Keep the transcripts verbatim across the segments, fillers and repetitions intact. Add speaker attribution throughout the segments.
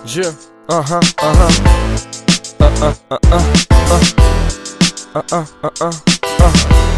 Speaker 1: Yeah, aha, aha. Uh, uh, uh, uh, uh. Uh, uh, uh, uh, uh.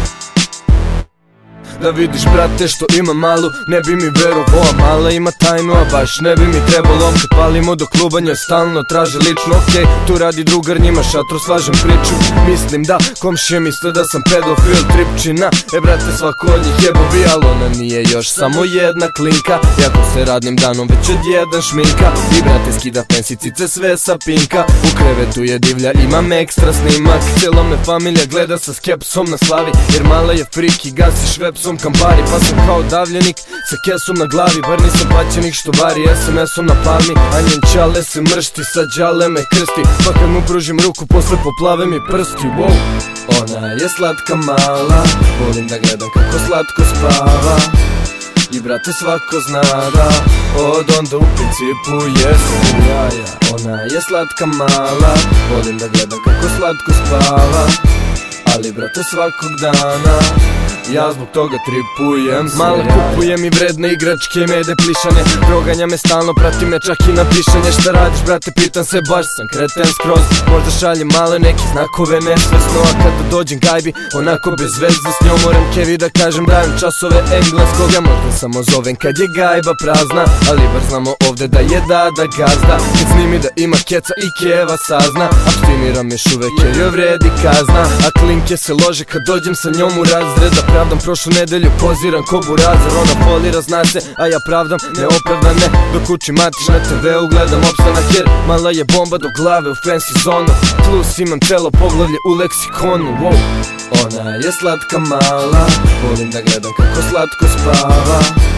Speaker 1: Da vidiš brate što ima malu, ne bi mi verovao, a mala ima tajnu, a baš ne bi mi trebalo. Kad palimo do kluba njoj stalno traže lično, okej, okay, tu radi drugar, njima šatru, slažem priču. Mislim da komšije misle da sam pedofil, tripčina, e brate svako od njih je bobi, al ona nije još samo jedna klinka, jako se radnim danom već od jedan šminka. I brate skida fancy cice sve sa pinka, u krevetu je divlja, imam ekstra snimak. Cijela me familija gleda sa skepsom na slavi, jer mala je frik i gasi švepsom Kampari, pa sam kao davljenik sa kesom na glavi, bar nisam paćenik što vari es em esom na palmi. A njen čale se mršti, sa đale me krsti, pa kad mu pružim ruku posle poplave mi prsti. Wow. Ona je slatka mala, volim da gledam kako slatko spava, i brate svako zna da od onda u principu jesam jaja. Ona je slatka mala, volim da gledam kako slatko spava, ali brate svakog dana ja zbog toga tripujem. Mala kupuje mi vredne igračke i mede plišane, proganja me stalno, prati me čak i na pišanje. Šta radiš brate, pitan se, baš sam kreten skroz. Možda šaljem male neke znakove nesvesno, a kada dođem gajbi onako bez veze s njom, moram Kevi da kažem dajem časove engleskog. Ja možda samo zovem kad je gajba prazna, ali bar znamo ovde da je dada gazda. Kad snimi da ima keca i Keva sazna, abstiniram još uvek jer joj vredi kazna. A klinke se lože kad dođem sa njom u razred, da pravdam prošlu nedelju poziram ko burazir. Ona folira zna se, a ja pravdam neopravdane, dok učim matiš na te veu gledam opstanak, jer mala je bomba do glave u fancy zonu, plus imam celo poglavlje u leksikonu. Wow. Ona je slatka mala, volim da gledam kako slatko spava,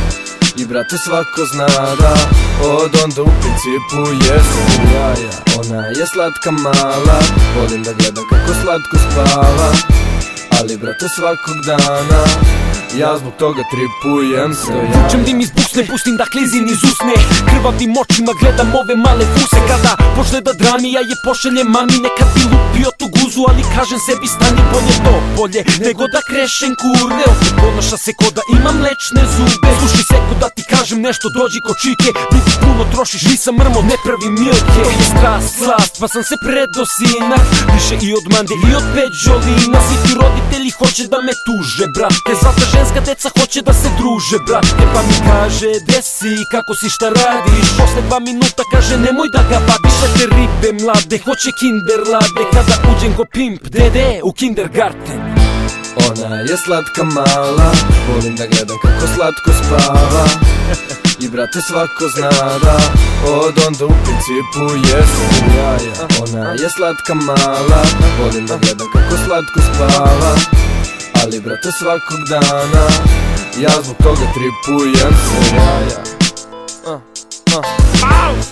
Speaker 1: i brate svako zna da od onda u principu jesam jaja. Ona je slatka mala, volim da gledam kako slatko spava, ali brate svakog dana ja zbog toga tripujem se jaja.
Speaker 2: Vučem dim iz buksne, pustim da klizim iz usne, krvavim očima gledam ove male fuse. Kada počne da drami ja je pošeljem mami, nekad bi lupio tu guzu, ali kažem sebi stani bolje to bolje nego da krešem kurve. Opet ponaša se ko da imam mlečne zube, sluši se ko da ti kažem nešto, dođi ko čike, vidi puno trošiš, nisam mrmo, ne pravim milke. To je strast, slast, pa sam se predo sina, više i od mande i od peđolina. Svi ti roditelji hoće da me tuže brate, zlata ženska deca hoće da se druže brate, pa mi kaže gde si, kako si, šta radiš, posle dva minuta kaže nemoj da ga vadiš. Lete ribe mlade, hoće kinder lade, kada uđem ko pimp dede u kindergarten.
Speaker 1: Ona je slatka mala, volim da gledam kako slatko spava, i brate svako zna da od onda u principu jesam jaja. Ona je slatka mala, volim da gledam kako slatko spava, ali brate svakog dana ja zbog toga tripujem se jaja. uh, uh.
Speaker 2: Mouse!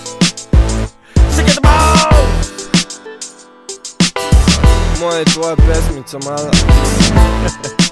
Speaker 2: Sick of the mouse!
Speaker 1: Moja je tvoja pesmica mala.